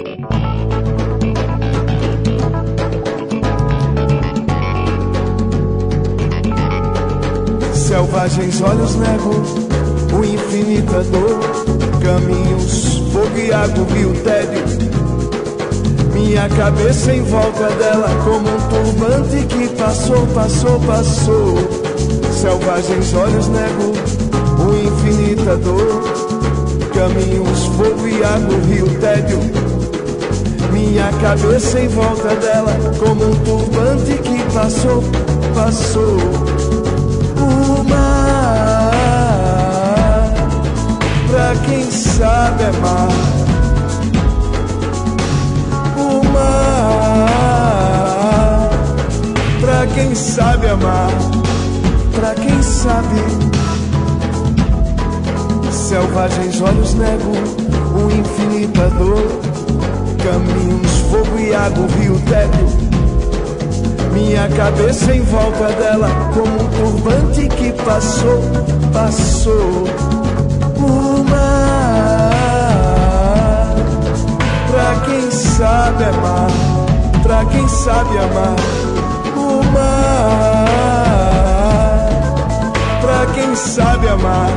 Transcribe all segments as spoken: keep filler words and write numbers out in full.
Selvagens olhos negam o infinita dor, caminhos, fogo e água, rio, tédio. Minha cabeça em volta dela como um turbante que passou, passou, passou. Selvagens olhos negam o infinita dor, caminhos, fogo e água, rio, tédio. Minha cabeça em volta dela como um turbante que passou, passou. O mar, pra quem sabe amar. O mar, pra quem sabe amar. Pra quem sabe. Selvagens olhos negam o infinita dor, caminhos, fogo e água, rio, tédio. Minha cabeça em volta dela como um turbante que passou, passou. O mar, pra quem sabe amar, pra quem sabe amar. O mar, pra quem sabe amar,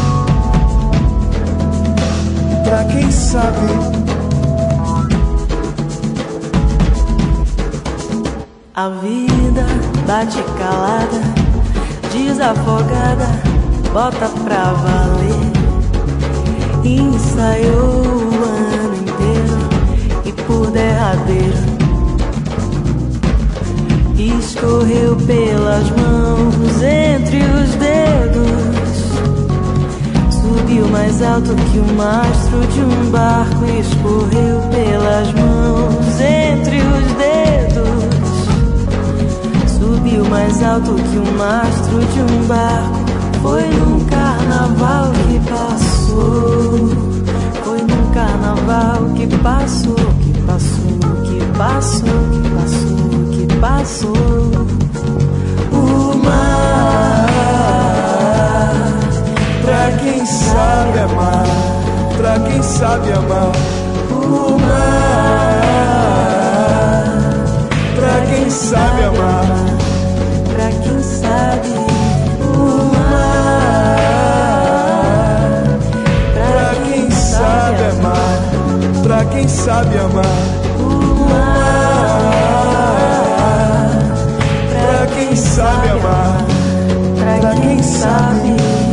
pra quem sabe. A vida bate calada, desafogada, bota pra valer. Ensaiou o ano inteiro e por derradeiro escorreu pelas mãos, entre os dedos. Subiu mais alto que o mastro de um barco, escorreu pelas mãos, entre os dedos. Subiu mais alto que o mastro de um barco. Foi num carnaval que passou. Foi num carnaval que passou, que passou, que passou, que passou, que passou. O mar, pra quem sabe amar, pra quem sabe amar. O mar, pra quem sabe amar. Pra quem sabe. O mar, pra quem sabe amar, pra quem sabe amar. O mar, pra quem sabe amar, pra quem sabe.